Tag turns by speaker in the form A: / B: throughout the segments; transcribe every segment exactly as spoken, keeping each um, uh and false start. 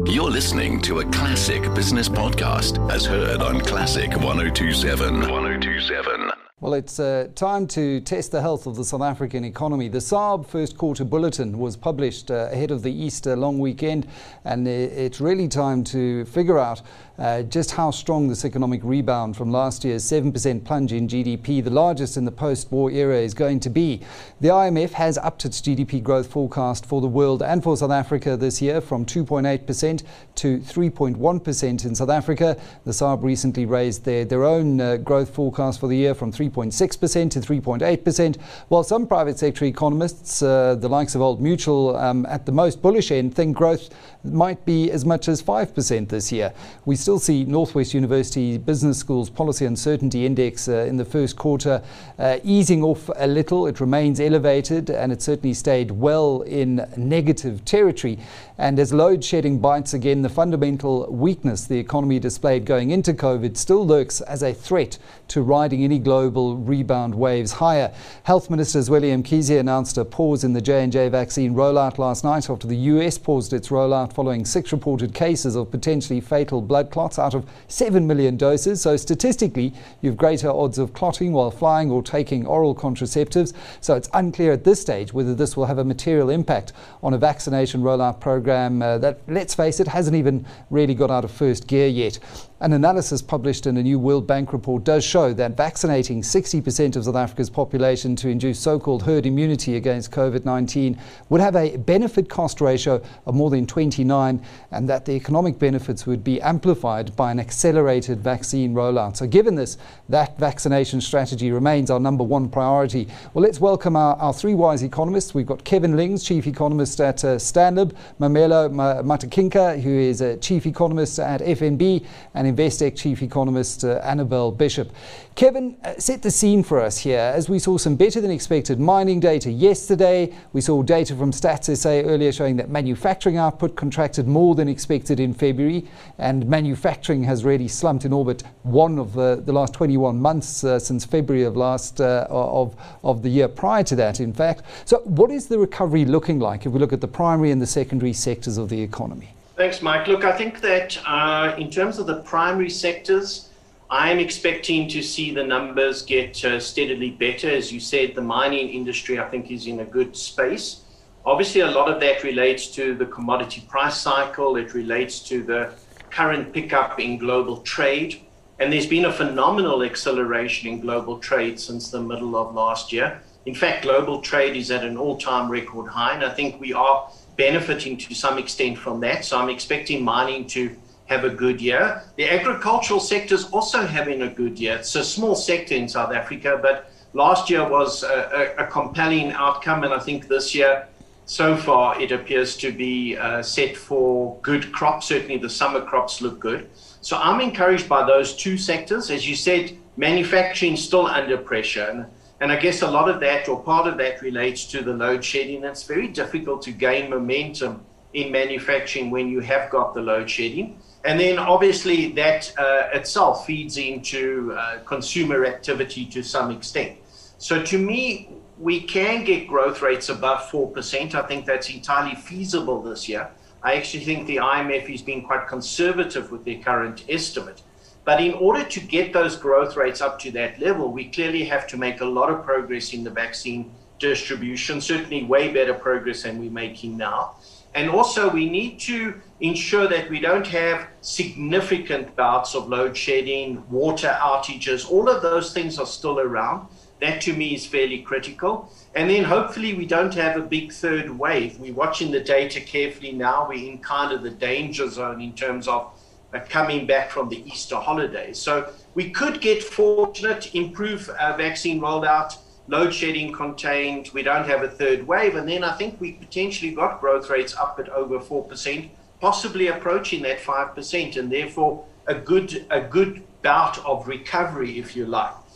A: You're listening to a classic business podcast as heard on Classic one oh two seven. one oh two seven.
B: Well, it's uh, time to test the health of the South African economy. The S A R B First Quarter Bulletin was published uh, ahead of the Easter long weekend, and it's really time to figure out uh, just how strong this economic rebound from last year's seven percent plunge in G D P, the largest in the post-war era, is going to be. The I M F has upped its G D P growth forecast for the world and for South Africa this year from two point eight percent to three point one percent in South Africa. The S A R B recently raised their, their own uh, growth forecast for the year from three point six percent to three point eight percent, while some private sector economists, uh, the likes of Old Mutual, um, at the most bullish end, think growth might be as much as five percent this year. We still see Northwest University Business School's Policy Uncertainty Index uh, in the first quarter uh, easing off a little. It remains elevated, and it certainly stayed well in negative territory. And as load shedding bites again, the fundamental weakness the economy displayed going into COVID still lurks as a threat to riding any global rebound waves higher. Health Minister Zweli Mkhize announced a pause in the J and J vaccine rollout last night after the U S paused its rollout following six reported cases of potentially fatal blood clots out of seven million doses. So statistically, you have greater odds of clotting while flying or taking oral contraceptives. So it's unclear at this stage whether this will have a material impact on a vaccination rollout program uh, that, let's face it, hasn't even really got out of first gear yet. An analysis published in a new World Bank report does show that vaccinating sixty percent of South Africa's population to induce so-called herd immunity against COVID nineteen would have a benefit-cost ratio of more than twenty-nine, and that the economic benefits would be amplified by an accelerated vaccine rollout. So given this, that vaccination strategy remains our number one priority. Well, let's welcome our, our three wise economists. We've got Kevin Lings, Chief Economist at uh, Stanlib, Mamelo Matakinka, who is a Chief Economist at F N B, and Investec Chief Economist uh, Annabelle Bishop. Kevin, uh, set the scene for us here as we saw some better than expected mining data yesterday. We saw data from Stats S A earlier showing that manufacturing output contracted more than expected in February, and manufacturing has really slumped in all but one of the, the last twenty-one months uh, since February of last uh, of, of the year prior to that, in fact. So what is the recovery looking like if we look at the primary and the secondary sectors of the economy?
C: Thanks, Mike. Look, I think that uh, in terms of the primary sectors, I am expecting to see the numbers get uh, steadily better. As you said, the mining industry, I think, is in a good space. Obviously, a lot of that relates to the commodity price cycle. It relates to the current pickup in global trade. And there's been a phenomenal acceleration in global trade since the middle of last year. In fact, global trade is at an all-time record high, and I think we are benefiting to some extent from that. So I'm expecting mining to have a good year. The agricultural sector is also having a good year. It's a small sector in South Africa, but last year was a, a, a compelling outcome, and I think this year, so far, it appears to be uh, set for good crops. Certainly the summer crops look good. So I'm encouraged by those two sectors. As you said, manufacturing is still under pressure. And, And I guess a lot of that, or part of that, relates to the load shedding. It's very difficult to gain momentum in manufacturing when you have got the load shedding. And then obviously that uh, itself feeds into uh, consumer activity to some extent. So to me, we can get growth rates above four percent. I think that's entirely feasible this year. I actually think the I M F is being quite conservative with their current estimate. But in order to get those growth rates up to that level, we clearly have to make a lot of progress in the vaccine distribution, certainly way better progress than we're making now. And also we need to ensure that we don't have significant bouts of load shedding, water outages. All of those things are still around. That to me is fairly critical. And then hopefully we don't have a big third wave. We're watching the data carefully now. We're in kind of the danger zone in terms of Uh, coming back from the Easter holidays. So we could get fortunate, improve uh, vaccine rollout, load shedding contained, we don't have a third wave, and then I think we potentially got growth rates up at over four percent, possibly approaching that five percent, and therefore a good, a good bout of recovery, if you like.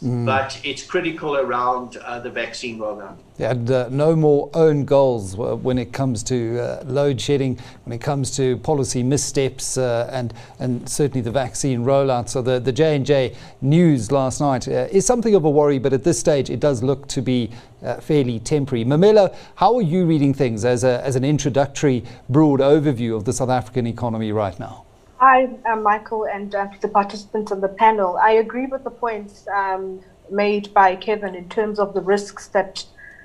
C: mm. but it's critical around uh, the vaccine rollout.
B: And uh, no more own goals uh, when it comes to uh, load shedding, when it comes to policy missteps, uh, and and certainly the vaccine rollout. So the, the J and J news last night uh, is something of a worry, but at this stage it does look to be uh, fairly temporary. Mamela, how are you reading things as a as an introductory broad overview of the South African economy right now?
D: Hi, I'm Michael, and uh, the participants on the panel. I agree with the points um, made by Kevin in terms of the risks that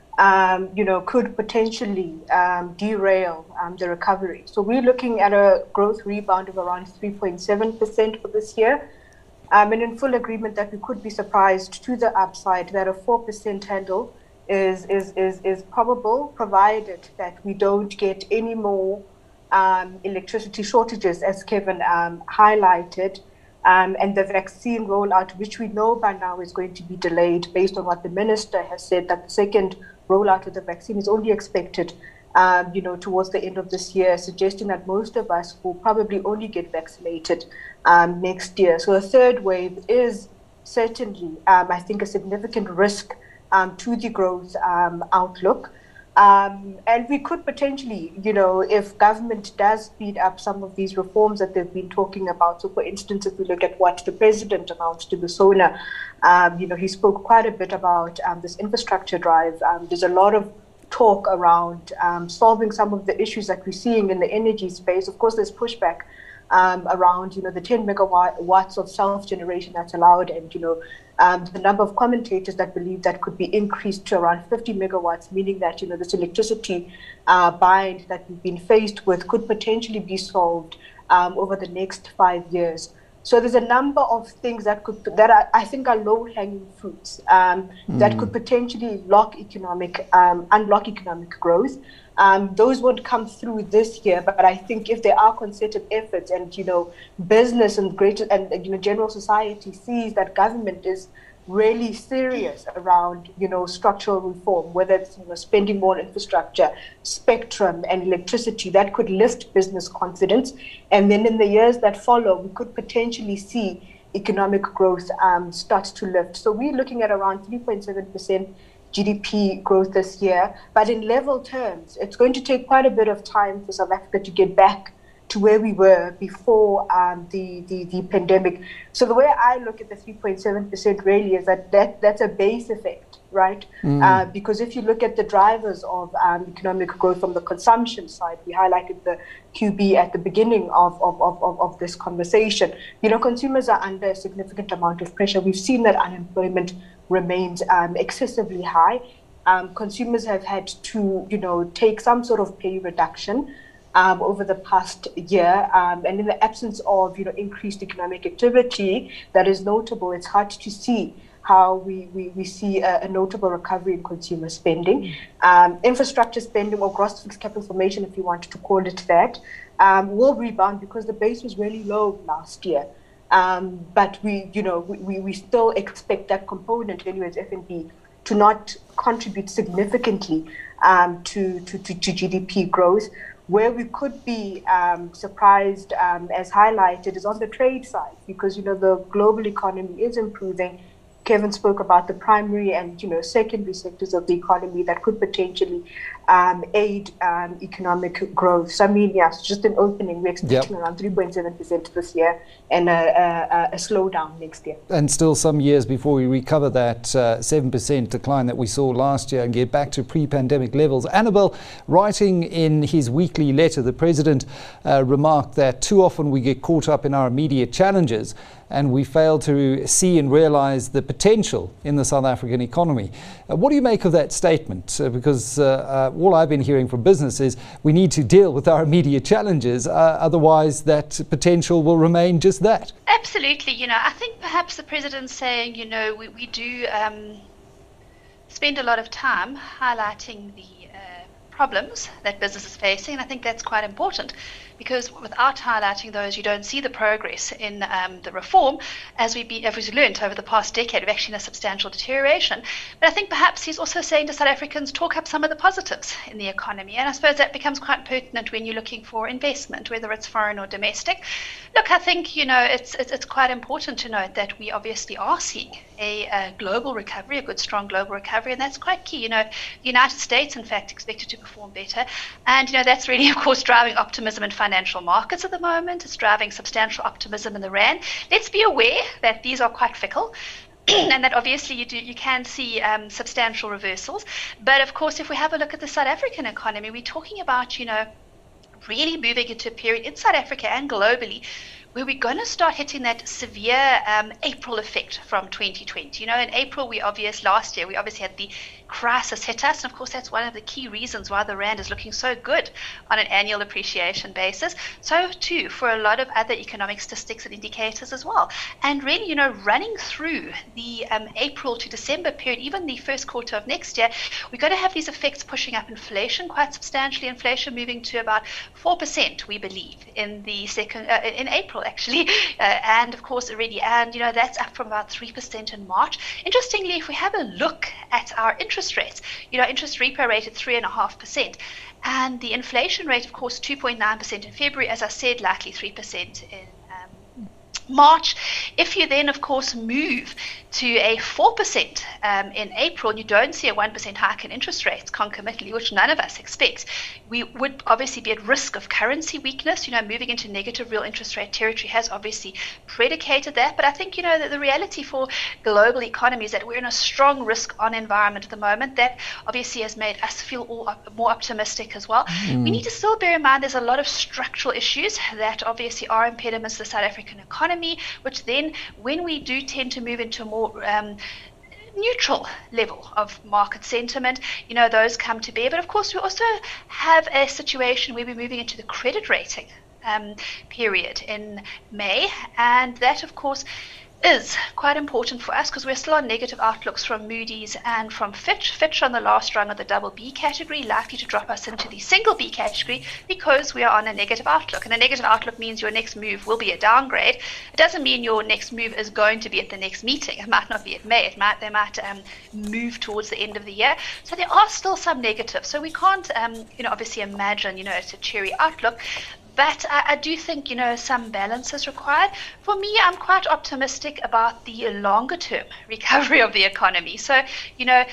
D: Um, you know, could potentially um, derail um, the recovery. So we're looking at a growth rebound of around three point seven percent for this year. Um, and in full agreement that we could be surprised to the upside, that a four percent handle is, is, is, is probable, provided that we don't get any more um, electricity shortages, as Kevin um, highlighted. Um, and the vaccine rollout, which we know by now is going to be delayed based on what the minister has said, that the second rollout of the vaccine is only expected, um, you know, towards the end of this year, suggesting that most of us will probably only get vaccinated um, next year. So a third wave is certainly, um, I think, a significant risk um, to the growth um, outlook. Um, and we could potentially, you know, if government does speed up some of these reforms that they've been talking about. So, for instance, if we look at what the president announced to the SONA, um, you know, he spoke quite a bit about um, this infrastructure drive. Um, there's a lot of talk around um, solving some of the issues that we're seeing in the energy space. Of course, there's pushback um, around, you know, the ten megawatts of self-generation that's allowed, and, you know, Um, the number of commentators that believe that could be increased to around fifty megawatts, meaning that, you know, this electricity uh, bind that we've been faced with could potentially be solved um, over the next five years. So there's a number of things that could that are, I think are low-hanging fruits um, mm. that could potentially lock economic, um, unlock economic growth. Um, those won't come through this year, but I think if there are concerted efforts, and, you know, business and greater and, you know, general society sees that government is really serious around, you know, structural reform, whether it's, you know, spending more on infrastructure, spectrum, and electricity, that could lift business confidence. And then in the years that follow, we could potentially see economic growth um, start to lift. So we're looking at around three point seven percent G D P growth this year, but in level terms, it's going to take quite a bit of time for South Africa to get back to where we were before um, the, the, the pandemic. So the way I look at the three point seven percent really is that, that that's a base effect, right? Mm. Uh, because if you look at the drivers of um, economic growth from the consumption side, we highlighted the Q B at the beginning of, of, of, of this conversation. You know, consumers are under a significant amount of pressure. We've seen that unemployment remains um, excessively high. Um, consumers have had to, you know, take some sort of pay reduction um, over the past year. Um, and in the absence of, you know, increased economic activity that is notable, it's hard to see how we, we, we see a, a notable recovery in consumer spending. Um, infrastructure spending, or gross fixed capital formation, if you wanted to call it that, um, will rebound because the base was really low last year. Um, but we, you know, we, we still expect that component, anyways, F N B, to not contribute significantly um, to, to, to, to G D P growth. Where we could be um, surprised, um, as highlighted, is on the trade side, because, you know, the global economy is improving. Kevin spoke about the primary and, you know, secondary sectors of the economy that could potentially um, aid um, economic growth. So, I mean, yes, just an opening, we're expecting yep. around three point seven percent this year, and a, a, a slowdown next year.
B: And still some years before we recover that uh, seven percent decline that we saw last year and get back to pre-pandemic levels. Annabelle, writing in his weekly letter, the president uh, remarked that too often we get caught up in our immediate challenges and we fail to see and realize the potential in the South African economy. Uh, what do you make of that statement? Uh, because uh, uh, all I've been hearing from business is we need to deal with our immediate challenges, uh, otherwise that potential will remain just that.
E: Absolutely. You know, I think perhaps the president's saying, you know, we, we do um, spend a lot of time highlighting the uh, problems that business is facing, and I think that's quite important. because without highlighting those, you don't see the progress in um, the reform. As we've been, as we've learned over the past decade, we've actually seen a substantial deterioration. But I think perhaps he's also saying to South Africans, talk up some of the positives in the economy. And I suppose that becomes quite pertinent when you're looking for investment, whether it's foreign or domestic. Look, I think, you know, it's it's, it's quite important to note that we obviously are seeing a, a global recovery, a good, strong global recovery, and that's quite key. You know, the United States, in fact, expected to perform better. And, you know, that's really, of course, driving optimism in financial markets at the moment. It's driving substantial optimism in the rand. Let's be aware that these are quite fickle. And that obviously you do, you can see um, substantial reversals. But of course, if we have a look at the South African economy, we're talking about, you know, really moving into a period in South Africa and globally where we're going to start hitting that severe um, April effect from twenty twenty. You know, in April, we obvious last year, we obviously had the crisis hit us. And of course, that's one of the key reasons why the rand is looking so good on an annual appreciation basis. So too, for a lot of other economic statistics and indicators as well. And really, you know, running through the um, April to December period, even the first quarter of next year, we're going to have these effects pushing up inflation quite substantially. Inflation moving to about four percent, we believe, in the second, uh, in April, actually. Uh, and of course, already, and, you know, that's up from about three percent in March. Interestingly, if we have a look at our interest Interest rates, you know, interest repo rate at three and a half percent, and the inflation rate, of course, two point nine percent in February, as I said, likely three percent in um, March. If you then, of course, move to a four percent um, in April, you don't see a one percent hike in interest rates concomitantly, which none of us expect. We would obviously be at risk of currency weakness. You know, moving into negative real interest rate territory has obviously predicated that. But I think, you know, that the reality for global economies is that we're in a strong risk on environment at the moment. That obviously has made us feel all up, more optimistic as well. Mm. We need to still bear in mind there's a lot of structural issues that obviously are impediments to the South African economy, which then, when we do tend to move into a more um, neutral level of market sentiment, you know, those come to bear. But of course, we also have a situation where we're moving into the credit rating um, period in May, and that, of course, is quite important for us because we're still on negative outlooks from Moody's and from Fitch. Fitch on the last rung of the double B category, likely to drop us into the single B category because we are on a negative outlook. And a negative outlook means your next move will be a downgrade. It doesn't mean your next move is going to be at the next meeting. It might not be at May. It might they might um, move towards the end of the year. So there are still some negatives. So we can't, um, you know, obviously imagine, you know, it's a cheery outlook. But I, I do think, you know, some balance is required. For me, I'm quite optimistic about the longer term recovery of the economy. So, you know,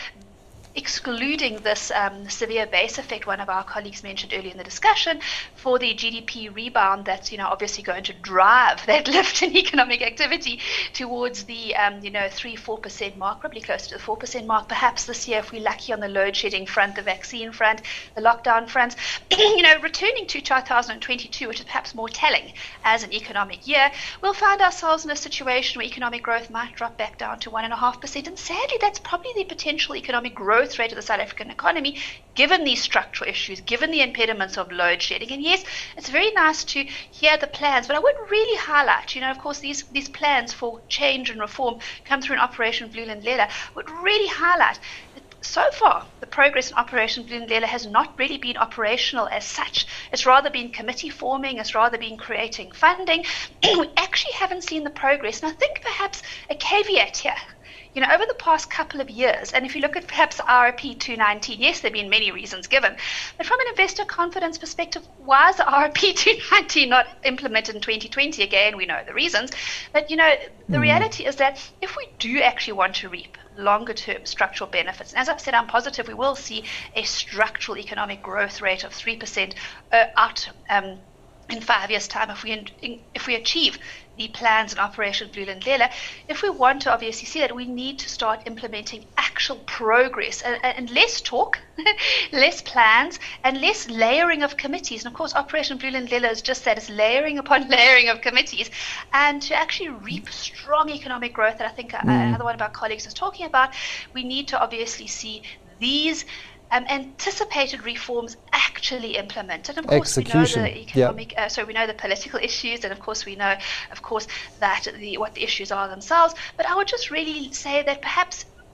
E: excluding this um, severe base effect, one of our colleagues mentioned earlier in the discussion, for the G D P rebound that's, you know, obviously going to drive that lift in economic activity towards the, um, you know, three, four percent mark, probably close to the four percent mark, perhaps this year if we're lucky on the load shedding front, the vaccine front, the lockdown front, you know, returning to two thousand twenty-two, which is perhaps more telling as an economic year, we'll find ourselves in a situation where economic growth might drop back down to one and a half percent. And sadly, that's probably the potential economic growth rate of the South African economy, given these structural issues, given the impediments of load shedding. And yes, it's very nice to hear the plans, but I would really highlight, you know, of course, these, these plans for change and reform come through in Operation Vulindlela, would really highlight that so far the progress in Operation Vulindlela has not really been operational as such. It's rather been committee forming, it's rather been creating funding. We actually haven't seen the progress. And I think perhaps a caveat here, you know, over the past couple of years, and if you look at perhaps R P two nineteen, yes, there have been many reasons given, but from an investor confidence perspective, why is the R P two nineteen not implemented in twenty twenty? Again, we know the reasons, but, you know, the mm. reality is that if we do actually want to reap longer term structural benefits, and as I've said, I'm positive we will see a structural economic growth rate of three percent uh, out um, in five years' time if we in, if we achieve the plans in Operation Vulindlela. If we want to obviously see that, we need to start implementing actual progress and, and less talk, less plans, and less layering of committees. And of course, Operation Vulindlela is just that, it's layering upon layering of committees. And to actually reap strong economic growth that I think mm. another one of our colleagues is talking about, we need to obviously see these Um, anticipated reforms actually implemented. And of course,
B: Execution.
E: we know the economic,
B: yep.
E: uh, so we know the political issues, and of course we know, of course, that the what the issues are themselves. But I would just really say that perhaps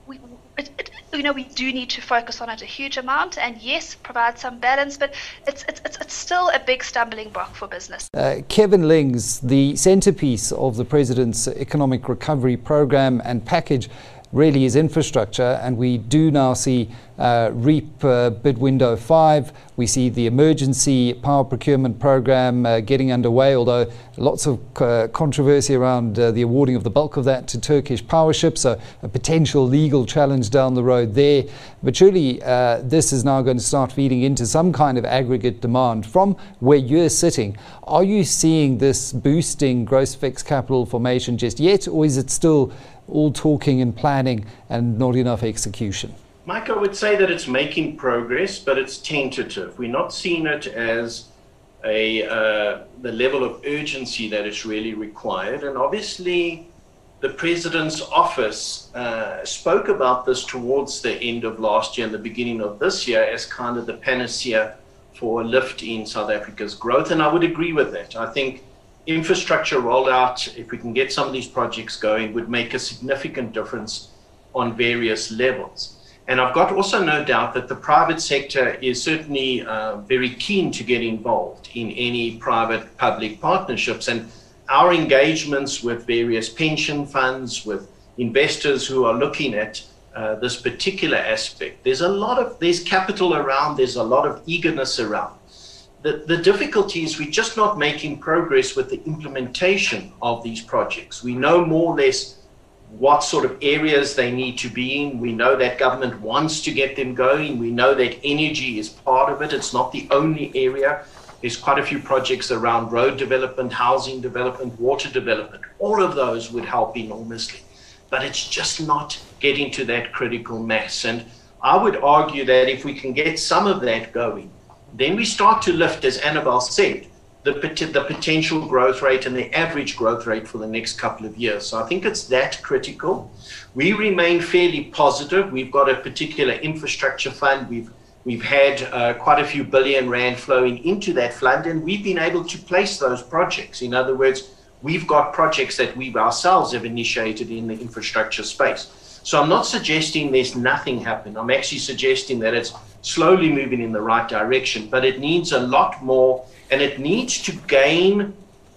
E: we, it, it, you know, we do need to focus on it a huge amount, and yes, provide some balance, but it's it's it's, it's still a big stumbling block for business.
B: Uh, Kevin Lings, the centerpiece of the President's Economic Recovery Program and package really is infrastructure, and we do now see uh, REAP uh, bid window five. We see the emergency power procurement program uh, getting underway, although lots of uh, controversy around uh, the awarding of the bulk of that to Turkish power ships, so a potential legal challenge down the road there. But surely uh, this is now going to start feeding into some kind of aggregate demand. From where you're sitting, are you seeing this boosting gross fixed capital formation just yet, or is it still all talking and planning and not enough execution?
C: Mike, I would say that it's making progress, but it's tentative. We're not seeing it as a uh, the level of urgency that is really required. And obviously, the President's office uh, spoke about this towards the end of last year and the beginning of this year as kind of the panacea for a lift in South Africa's growth. And I would agree with that. I think infrastructure rollout, if we can get some of these projects going, would make a significant difference on various levels. And I've got also no doubt that the private sector is certainly uh, very keen to get involved in any private-public partnerships. And our engagements with various pension funds, with investors who are looking at uh, this particular aspect, there's a lot of, there's capital around, there's a lot of eagerness around. The, the difficulty is we're just not making progress with the implementation of these projects. We know more or less what sort of areas they need to be in. We know that government wants to get them going. We know that energy is part of it. It's not the only area. There's quite a few projects around road development, housing development, water development. All of those would help enormously. But it's just not getting to that critical mass. And I would argue that if we can get some of that going, then we start to lift, as Annabelle said, the, the potential growth rate and the average growth rate for the next couple of years. So I think it's that critical. We remain fairly positive. We've got a particular infrastructure fund. We've we've had uh, quite a few billion rand flowing into that fund, and we've been able to place those projects. In other words, we've got projects that we ourselves have initiated in the infrastructure space. So I'm not suggesting there's nothing happening. I'm actually suggesting that it's slowly moving in the right direction, but it needs a lot more, and it needs to gain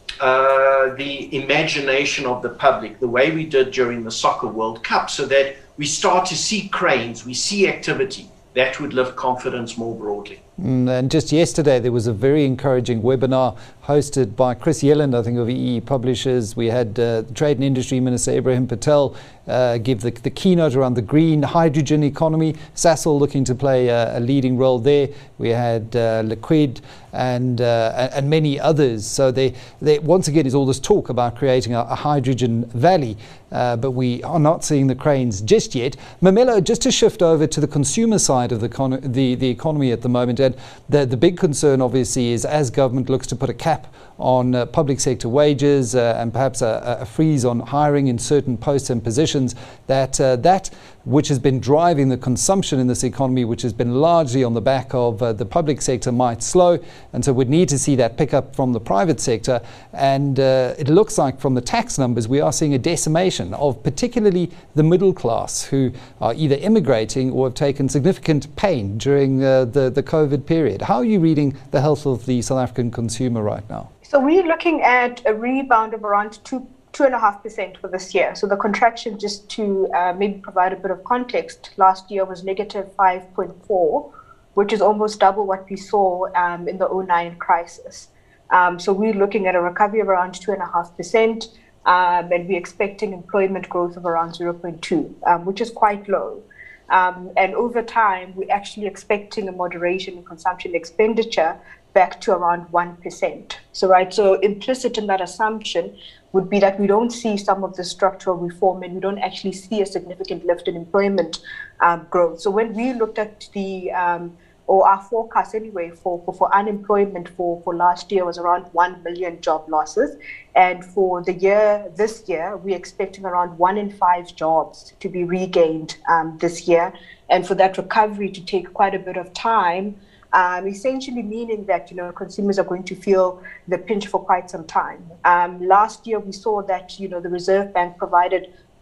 C: uh, the imagination of the public, the way we did during the Soccer World Cup, so that we start to see cranes, we see activity. That would lift confidence more broadly.
B: Mm, and just yesterday, there was a very encouraging webinar hosted by Chris Yelland, I think, of E E Publishers. We had uh, Trade and Industry Minister Ibrahim Patel uh, give the, the keynote around the green hydrogen economy. Sasol looking to play a, a leading role there. We had uh, Liquid and uh, and many others. So they, they once again is all this talk about creating a, a hydrogen valley, uh, but we are not seeing the cranes just yet. Mamelo, just to shift over to the consumer side of the con- the, the economy at the moment. And the, the big concern, obviously, is as government looks to put a cap on uh, public sector wages uh, and perhaps a, a freeze on hiring in certain posts and positions, that uh, that which has been driving the consumption in this economy, which has been largely on the back of uh, the public sector, might slow. And so we'd need to see that pick up from the private sector. And uh, it looks like from the tax numbers, we are seeing a decimation of particularly the middle class, who are either immigrating or have taken significant pain during uh, the, the COVID period. How are you reading the health of the South African consumer right now?
D: So we're looking at a rebound of around two two and a half percent for this year. So the contraction, just to uh, maybe provide a bit of context, last year was negative five point four, which is almost double what we saw um, in the oh nine crisis. Um, so we're looking at a recovery of around two and a half percent, um, and we're expecting employment growth of around zero point two, um, which is quite low. Um, and over time, we're actually expecting a moderation in consumption expenditure back to around one percent. So, right, so implicit in that assumption would be that we don't see some of the structural reform and we don't actually see a significant lift in employment um, growth. So when we looked at the, um, or our forecast anyway, for, for, for unemployment for, for last year was around one million job losses. And for the year, this year, we're expecting around one in five jobs to be regained um, this year. And for that recovery to take quite a bit of time, Um, essentially meaning that, you know, consumers are going to feel the pinch for quite some time. Um, last year, we saw that, you know, the Reserve Bank provided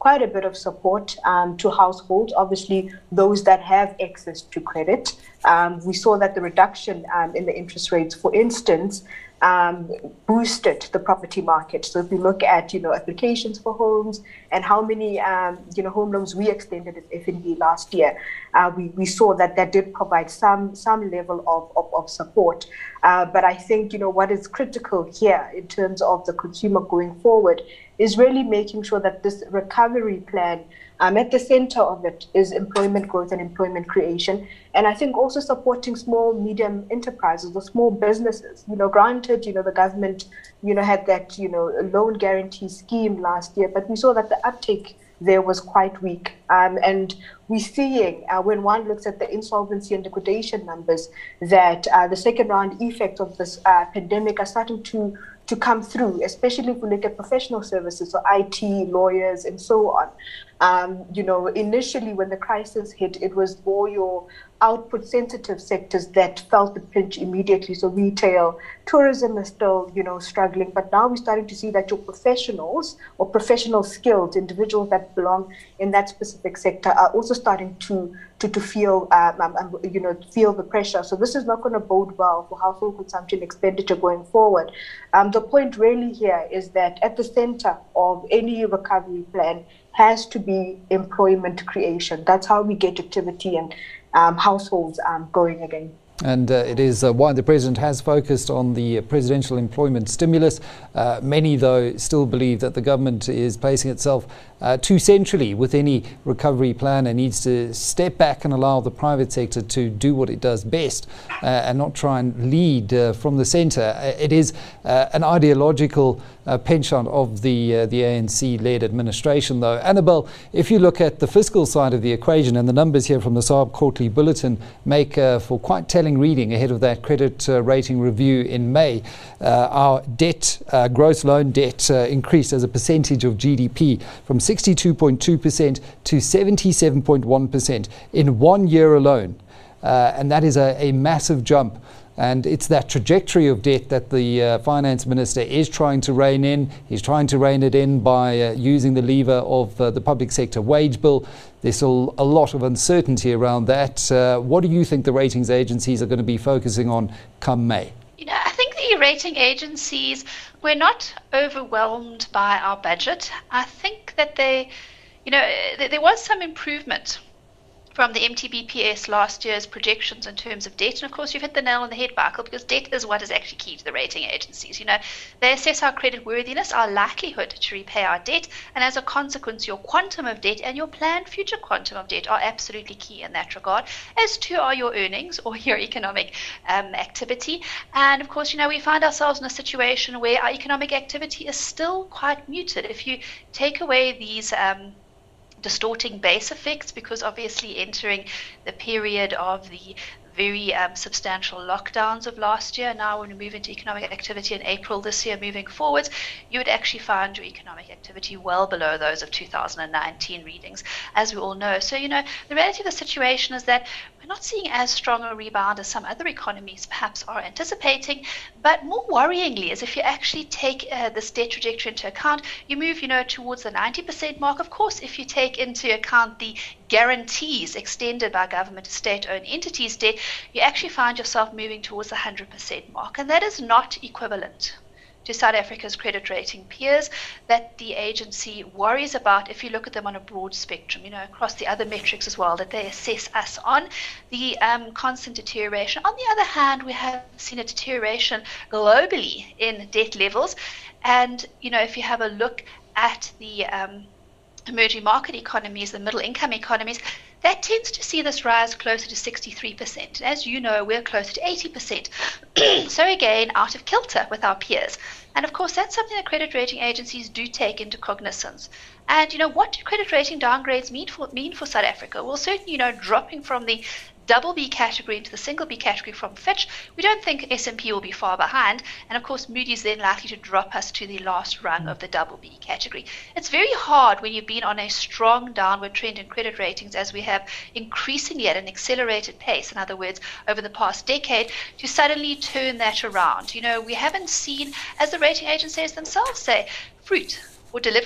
D: quite a bit of support um, to households, obviously those that have access to credit. Um, we saw that the reduction um, in the interest rates, for instance, Um, boosted the property market. So if we look at, you know, applications for homes and how many, um, you know, home loans we extended at F N B last year, uh, we, we saw that that did provide some some level of, of, of support. Uh, but I think, you know, what is critical here in terms of the consumer going forward is really making sure that this recovery plan, Um, at the center of it is employment growth and employment creation. And I think also supporting small, medium enterprises or small businesses. You know, granted, you know, the government, you know, had that, you know, loan guarantee scheme last year, but we saw that the uptake there was quite weak. Um, and we're seeing, uh, when one looks at the insolvency and liquidation numbers, that uh, the second round effects of this uh, pandemic are starting to to come through, especially if we look at professional services, so I T, lawyers, and so on. Um, you know, initially when the crisis hit, it was more your output-sensitive sectors that felt the pinch immediately. So retail, tourism is still, you know, struggling. But now we're starting to see that your professionals or professional skilled individuals that belong in that specific sector are also starting to to, to feel, um, um, you know, feel the pressure. So this is not going to bode well for household consumption expenditure going forward. Um, the point really here is that at the center of any recovery plan has to be employment creation. That's how we get activity and um, households um, going again.
B: And uh, it is uh, why the President has focused on the uh, presidential employment stimulus. Uh, many, though, still believe that the government is placing itself uh, too centrally with any recovery plan and needs to step back and allow the private sector to do what it does best uh, and not try and lead uh, from the centre. It is uh, an ideological uh, penchant of the uh, the A N C-led administration, though. Annabelle, if you look at the fiscal side of the equation, and the numbers here from the S A R B Quarterly Bulletin make uh, for quite telling reading ahead of that credit uh, rating review in May. Uh, our debt, uh, gross loan debt, uh, increased as a percentage of G D P from sixty-two point two percent to seventy-seven point one percent in one year alone. Uh, and that is a, a massive jump. And it's that trajectory of debt that the uh, finance minister is trying to rein in. He's trying to rein it in by uh, using the lever of uh, the public sector wage bill. There's still a lot of uncertainty around that. Uh, what do you think the ratings agencies are going to be focusing on come May?
E: You know, I think the rating agencies were not overwhelmed by our budget. I think that they, you know, th- there was some improvement from the M T B P S last year's projections in terms of debt. And of course, you've hit the nail on the head, Michael, because debt is what is actually key to the rating agencies. You know, they assess our credit worthiness, our likelihood to repay our debt, and as a consequence, your quantum of debt and your planned future quantum of debt are absolutely key in that regard, as too are your earnings or your economic um, activity. And of course, you know, we find ourselves in a situation where our economic activity is still quite muted. If you take away these um, distorting base effects, because obviously entering the period of the very um, substantial lockdowns of last year, now when we move into economic activity in April this year moving forwards, you would actually find your economic activity well below those of two thousand nineteen readings, as we all know. So, you know, the reality of the situation is that we're not seeing as strong a rebound as some other economies perhaps are anticipating. But more worryingly is if you actually take uh, this debt trajectory into account, you move, you know, towards the ninety percent mark. Of course, if you take into account the guarantees extended by government to state-owned entities debt, you actually find yourself moving towards the one hundred percent mark. And that is not equivalent to South Africa's credit rating peers that the agency worries about if you look at them on a broad spectrum, you know, across the other metrics as well that they assess us on, the um, constant deterioration. On the other hand, we have seen a deterioration globally in debt levels. And, you know, if you have a look at the um, emerging market economies, the middle income economies, that tends to see this rise closer to sixty-three percent. As you know, we're closer to eighty percent. So again, out of kilter with our peers. And of course, that's something that credit rating agencies do take into cognizance. And, you know, what do credit rating downgrades mean for, mean for South Africa? Well, certainly, you know, dropping from the double B category into the single B category from Fitch, we don't think S and P will be far behind. And of course, Moody's then likely to drop us to the last rung of the double B category. It's very hard when you've been on a strong downward trend in credit ratings, as we have increasingly at an accelerated pace, in other words, over the past decade, to suddenly turn that around. You know, we haven't seen, as the rating agencies themselves say, fruit or delivery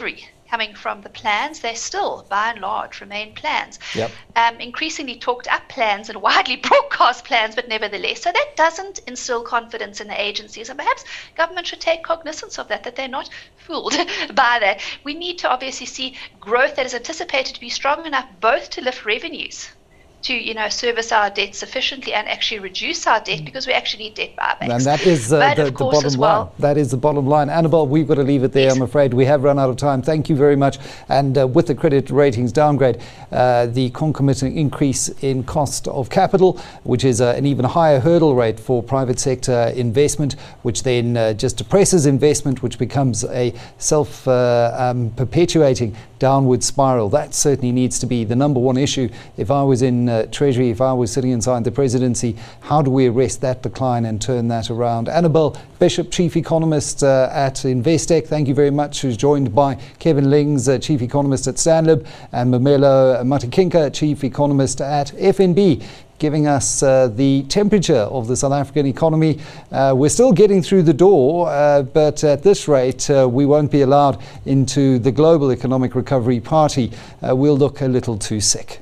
E: coming from the plans, they still, by and large, remain plans.
B: Yep.
E: Um, increasingly talked up plans and widely broadcast plans, but nevertheless. So that doesn't instill confidence in the agencies. And perhaps government should take cognizance of that, that they're not fooled by that. We need to obviously see growth that is anticipated to be strong enough both to lift revenues, to, you know, service our debt sufficiently and actually reduce our debt, because we actually need debt buybacks.
B: And that is uh, the, the bottom
E: well,
B: line. That is the bottom line. Annabelle, we've got to leave it there, yes. I'm afraid. We have run out of time. Thank you very much. And uh, with the credit ratings downgrade, uh, the concomitant increase in cost of capital, which is uh, an even higher hurdle rate for private sector investment, which then uh, just depresses investment, which becomes a self-perpetuating uh, um, downward spiral. That certainly needs to be the number one issue. If I was in uh, Treasury, if I was sitting inside the presidency, how do we arrest that decline and turn that around? Annabelle Bishop, Chief Economist uh, at Investec, thank you very much, who's joined by Kevin Lings, uh, Chief Economist at Stanlib, and Mamelo Matikinka, Chief Economist at F N B, giving us uh, the temperature of the South African economy. Uh, we're still getting through the door, uh, but at this rate, uh, we won't be allowed into the global economic recovery party. Uh, we'll look a little too sick.